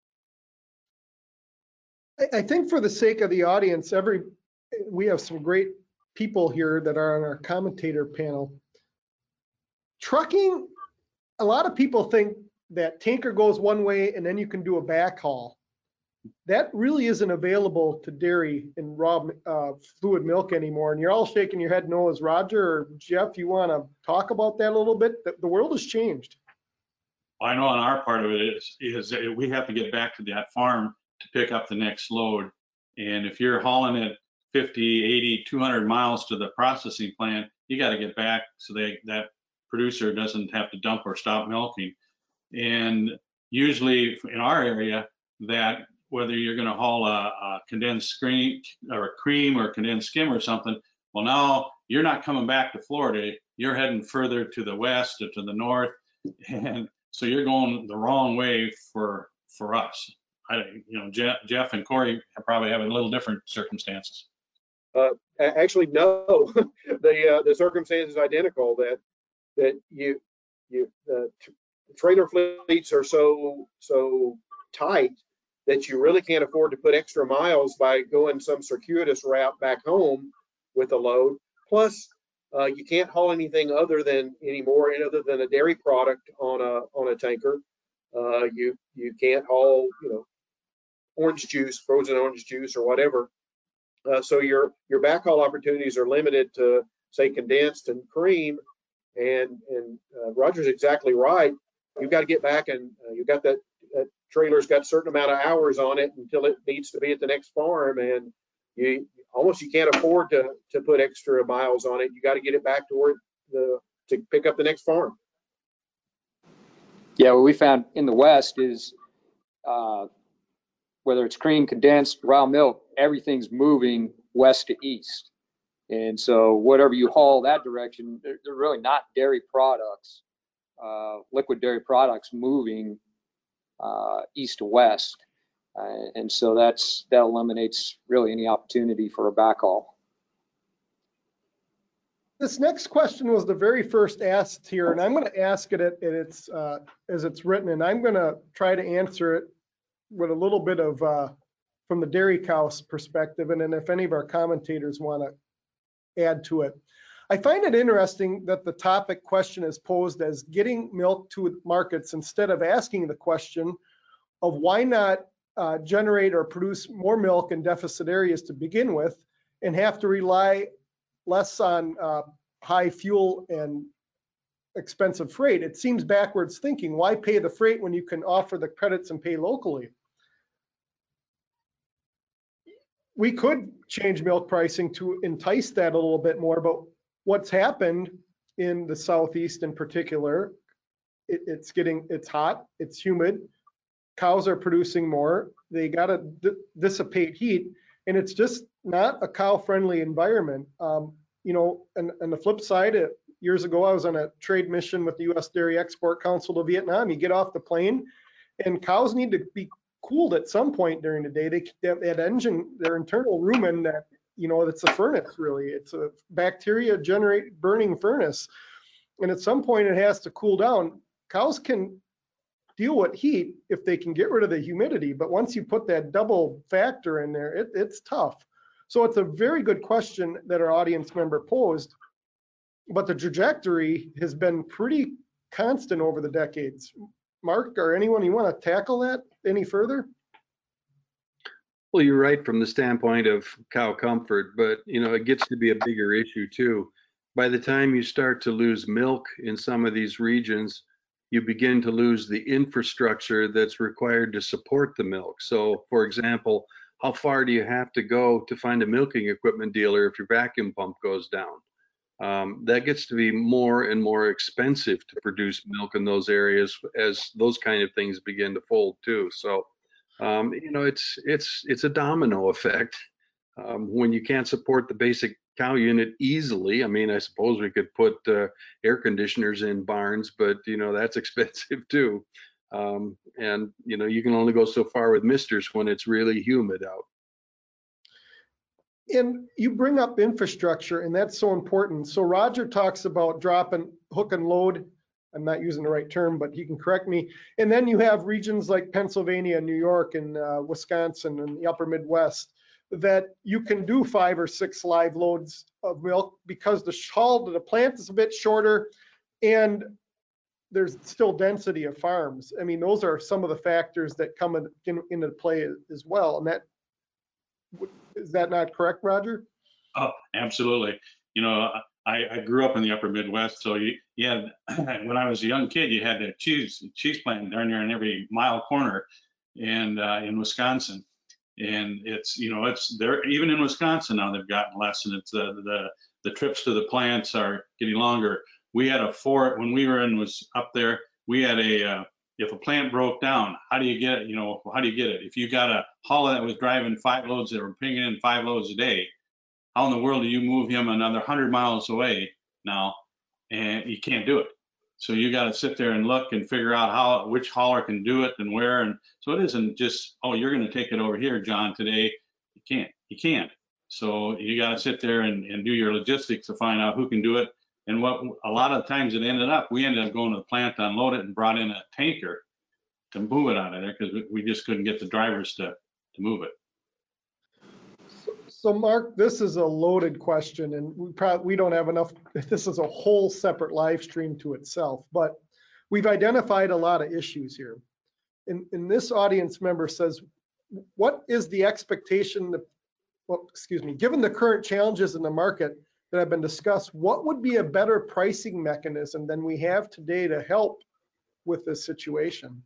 I, I think for the sake of the audience, every we have some great people here that are on our commentator panel. Trucking, a lot of people think that tanker goes one way and then you can do a backhaul. That really isn't available to dairy and raw uh, fluid milk anymore. And you're all shaking your head no. Is Roger or Jeff, you want to talk about that a little bit? The, the world has changed. I know on our part of it is, is that we have to get back to that farm to pick up the next load. And if you're hauling it fifty, eighty, two hundred miles to the processing plant, you got to get back so they, that producer doesn't have to dump or stop milking. And usually in our area, that whether you're going to haul a, a condensed cream or a cream or condensed skim or something, Well, now you're not coming back to Florida. You're heading further to the west or to the north. And so you're going the wrong way for, for us. I, you know, Jeff, Jeff and Corey probably have a little different circumstances. Uh, actually, no, the, uh, the circumstance is identical, that, that you, you, uh, trailer fleets are so, so tight that you really can't afford to put extra miles by going some circuitous route back home with a load. Plus, uh, you can't haul anything other than anymore, other than a dairy product on a on a tanker. Uh, you you can't haul, you know, orange juice, frozen orange juice, or whatever. Uh, so your your backhaul opportunities are limited to, say, condensed and cream. And and uh, Roger's exactly right. You've got to get back, and uh, you've got that, that trailer's got a certain amount of hours on it until it needs to be at the next farm, and you almost you can't afford to to put extra miles on it. You got to get it back to where the to pick up the next farm. Yeah, what we found in the West is uh, whether it's cream, condensed, raw milk, everything's moving west to east. And so whatever you haul that direction, they're, they're really not dairy products, uh, liquid dairy products moving uh, east to west. Uh, and so that's that eliminates really any opportunity for a backhaul. This next question was the very first asked here, and I'm going to ask it at, at its, uh, as it's written, and I'm going to try to answer it with a little bit of uh, from the dairy cow's perspective, and then if any of our commentators want to add to it. I find it interesting that the topic question is posed as getting milk to markets instead of asking the question of why not uh, generate or produce more milk in deficit areas to begin with and have to rely less on uh, high fuel and expensive freight. It seems backwards thinking. Why pay the freight when you can offer the credits and pay locally? We could change milk pricing to entice that a little bit more, but what's happened in the Southeast in particular, it, it's getting, it's hot, it's humid, cows are producing more, they gotta d dissipate heat, and it's just not a cow-friendly environment. Um, you know, and, and the flip side, it, years ago I was on a trade mission with the U S Dairy Export Council to Vietnam. You get off the plane, and cows need to be cooled at some point during the day. They have that engine, their internal rumen, that, you know, it's a furnace really. It's a bacteria generate burning furnace. And at some point it has to cool down. Cows can deal with heat if they can get rid of the humidity, but once you put that double factor in there, it, it's tough. So it's a very good question that our audience member posed, but the trajectory has been pretty constant over the decades. Mark or anyone, you want to tackle that any further? Well, you're right from the standpoint of cow comfort, but you know, it gets to be a bigger issue too. By the time you start to lose milk in some of these regions, you begin to lose the infrastructure that's required to support the milk. So for example, how far do you have to go to find a milking equipment dealer if your vacuum pump goes down? Um, that gets to be more and more expensive to produce milk in those areas as those kind of things begin to fold too. So, um, you know, it's it's it's a domino effect. Um, when you can't support the basic cow unit easily, I mean, I suppose we could put uh, air conditioners in barns, but you know, that's expensive too. Um, and you know, you can only go so far with misters when it's really humid out. And you bring up infrastructure, and that's so important. So Roger talks about dropping hook and load. I'm not using the right term, but he can correct me. And then you have regions like Pennsylvania, New York, and uh, Wisconsin, and the upper Midwest that you can do five or six live loads of milk because the haul to the plant is a bit shorter, and there's still density of farms. I mean, those are some of the factors that come in, in, into play as well. And that, is that not correct, Roger? Oh, absolutely. You know, I, I grew up in the upper Midwest, so you, you had, when I was a young kid, you had a cheese cheese plant darn near in every mile corner, and uh, in Wisconsin, and it's, you know, it's there even in Wisconsin now they've gotten less, and it's uh, the the trips to the plants are getting longer. We had a four when we were in was up there. We had a uh, if a plant broke down, how do you get it? You know, how do you get it? If you got a hauler that was driving five loads that were bringing in five loads a day, how in the world do you move him another hundred miles away now? And you can't do it. So you got to sit there and look and figure out how, which hauler can do it and where. And so it isn't just, oh, you're going to take it over here, John, today. You can't, you can't. So you got to sit there and, and do your logistics to find out who can do it. And what a lot of times it ended up, we ended up going to the plant to unload it and brought in a tanker to move it out of there because we just couldn't get the drivers to, to move it. So, so Mark, this is a loaded question, and we probably we don't have enough. This is a whole separate live stream to itself, but we've identified a lot of issues here. And, and this audience member says, what is the expectation that, well, excuse me, given the current challenges in the market that have been discussed, what would be a better pricing mechanism than we have today to help with this situation?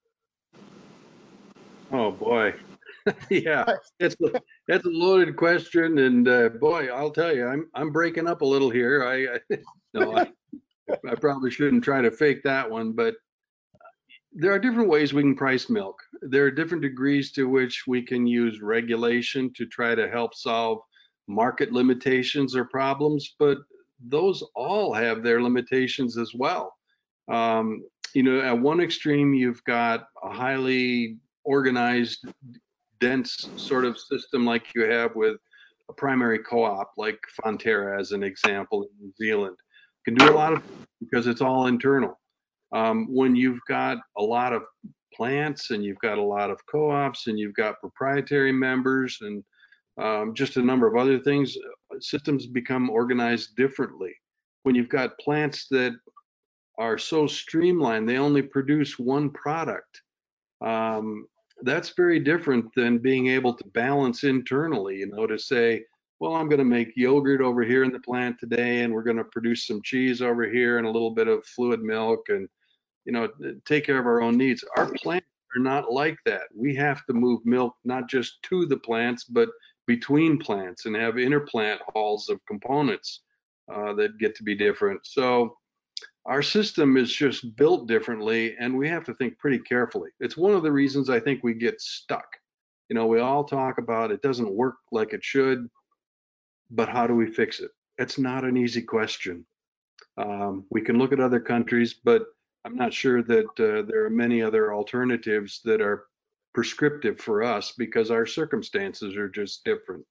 Oh, boy. Yeah, it's a, that's a loaded question, and uh, boy, I'll tell you, I'm I'm breaking up a little here. I, I no, I, I probably shouldn't try to fake that one, but there are different ways we can price milk. There are different degrees to which we can use regulation to try to help solve market limitations or problems, but those all have their limitations as well. Um, you know, at one extreme, you've got a highly organized, dense sort of system like you have with a primary co-op like Fonterra as an example in New Zealand. Can do a lot of because it's all internal. Um, when you've got a lot of plants and you've got a lot of co-ops and you've got proprietary members and um, just a number of other things, systems become organized differently. When you've got plants that are so streamlined, they only produce one product. Um, that's very different than being able to balance internally, you know, to say, well, I'm going to make yogurt over here in the plant today, and we're going to produce some cheese over here and a little bit of fluid milk and, you know, take care of our own needs. Our plants are not like that. We have to move milk not just to the plants, but between plants and have interplant hauls of components uh, that get to be different. So our system is just built differently, and we have to think pretty carefully. It's one of the reasons I think we get stuck. You know, we all talk about it doesn't work like it should, but how do we fix it? It's not an easy question. Um, we can look at other countries, but I'm not sure that uh, there are many other alternatives that are prescriptive for us because our circumstances are just different.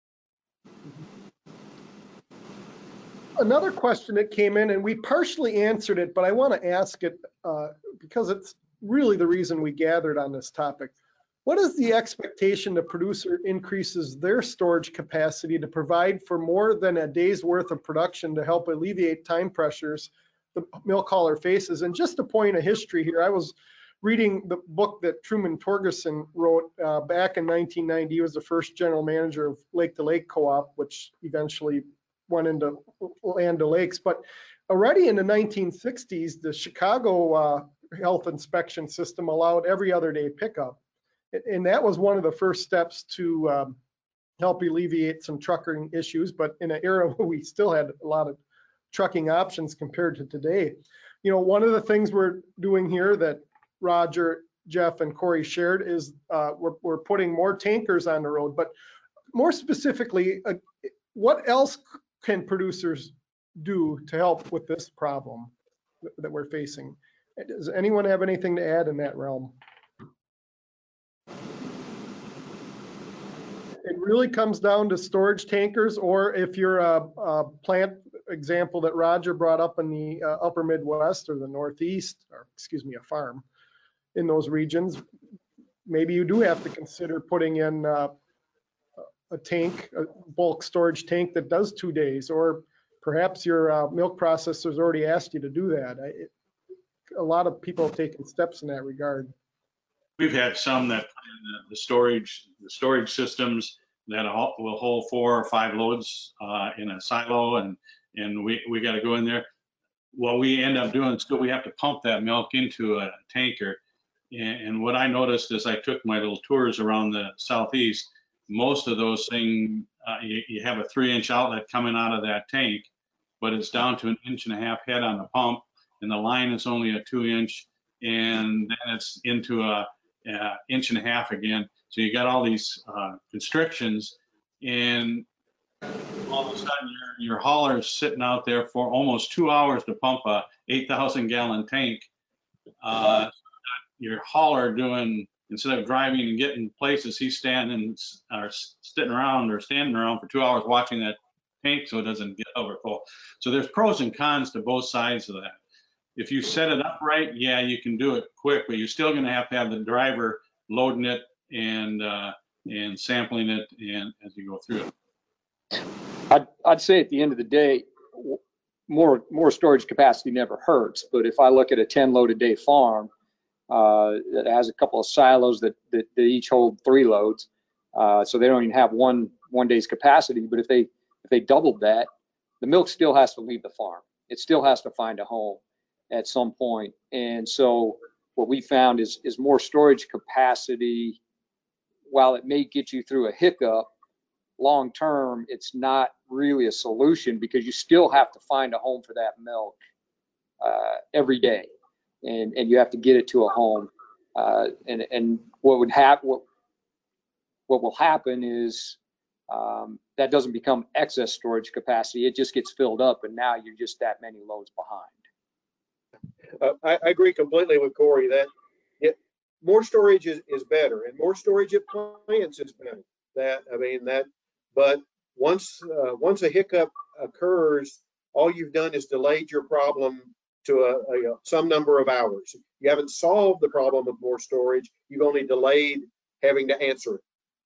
Another question that came in, and we partially answered it, but I want to ask it uh, because it's really the reason we gathered on this topic. What is the expectation the producer increases their storage capacity to provide for more than a day's worth of production to help alleviate time pressures the milk hauler faces? And just a point of history here, I was reading the book that Truman Torgerson wrote uh, back in nineteen ninety. He was the first general manager of Lake to Lake Co-op, which eventually went into Land O'Lakes. But already in the nineteen sixties, the Chicago uh, health inspection system allowed every other day pickup. And that was one of the first steps to um, help alleviate some trucking issues, but in an era where we still had a lot of trucking options compared to today. You know, one of the things we're doing here that Roger, Jeff, and Corey shared is uh, we're, we're putting more tankers on the road, but more specifically, uh, what else can producers do to help with this problem that we're facing? Does anyone have anything to add in that realm? It really comes down to storage tankers, or if you're a, a plant example that Roger brought up in the uh, upper Midwest or the Northeast, or excuse me, a farm in those regions, maybe you do have to consider putting in uh, a tank, a bulk storage tank that does two days, or perhaps your uh, milk processor's already asked you to do that. I, it, a lot of people have taken steps in that regard. We've had some that put in the, the storage, the storage systems that will hold four or five loads uh, in a silo, and and we we got to go in there. What we end up doing is still we have to pump that milk into a tanker. And, and what I noticed as I took my little tours around the Southeast, most of those things uh, you, you have a three-inch outlet coming out of that tank, but it's down to an inch and a half head on the pump, and the line is only a two-inch, and then it's into a Uh, inch and a half again. So you got all these uh, constrictions, and all of a sudden your, your hauler's sitting out there for almost two hours to pump a eight thousand gallon tank. Uh, your hauler doing, instead of driving and getting places, he's standing or sitting around or standing around for two hours watching that tank so it doesn't get overfull. So there's pros and cons to both sides of that. If you set it up right, yeah, you can do it quick, but you're still going to have to have the driver loading it and uh, and sampling it and as you go through it. I'd, I'd say at the end of the day, more more storage capacity never hurts. But if I look at a ten load a day farm uh, that has a couple of silos that that, that each hold three loads, uh, so they don't even have one one day's capacity. But if they if they doubled that, the milk still has to leave the farm. It still has to find a home at some point. And so what we found is is more storage capacity, while it may get you through a hiccup, long term, it's not really a solution because you still have to find a home for that milk uh, every day, and and you have to get it to a home. Uh, and and what would happen, what what will happen is um, that doesn't become excess storage capacity. It just gets filled up, and now you're just that many loads behind. Uh, I, I agree completely with Corey that it, more storage is, is better, and more storage at plants is better. That I mean that, but once uh, once a hiccup occurs, all you've done is delayed your problem to a, a some number of hours. You haven't solved the problem of more storage. You've only delayed having to answer it.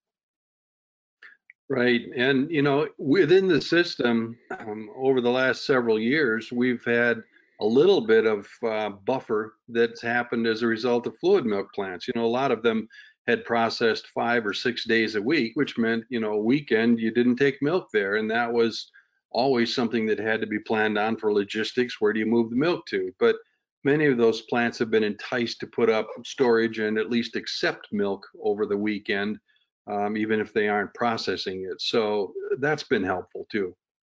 Right. And, you know, within the system, um, over the last several years, we've had a little bit of uh, buffer that's happened as a result of fluid milk plants. You know, a lot of them had processed five or six days a week, which meant, you know, a weekend you didn't take milk there. And that was always something that had to be planned on for logistics. Where do you move the milk to? But many of those plants have been enticed to put up storage and at least accept milk over the weekend, um, even if they aren't processing it. So that's been helpful too.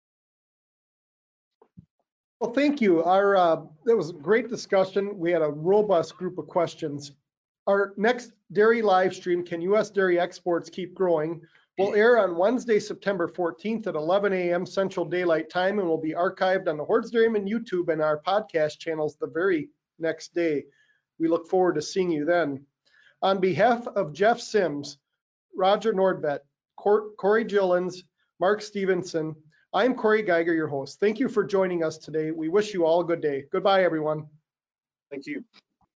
Well, thank you. Our uh, that was a great discussion. We had a robust group of questions. Our next dairy live stream, Can U S Dairy Exports Keep Growing?, will air on Wednesday, September fourteenth at eleven a m Central Daylight Time and will be archived on the Hordes Dairyman YouTube and our podcast channels the very next day. We look forward to seeing you then. On behalf of Jeff Sims, Roger Nordbett, Cor Corey Gillens, Mark Stevenson, I'm Corey Geiger, your host. Thank you for joining us today. We wish you all a good day. Goodbye, everyone. Thank you.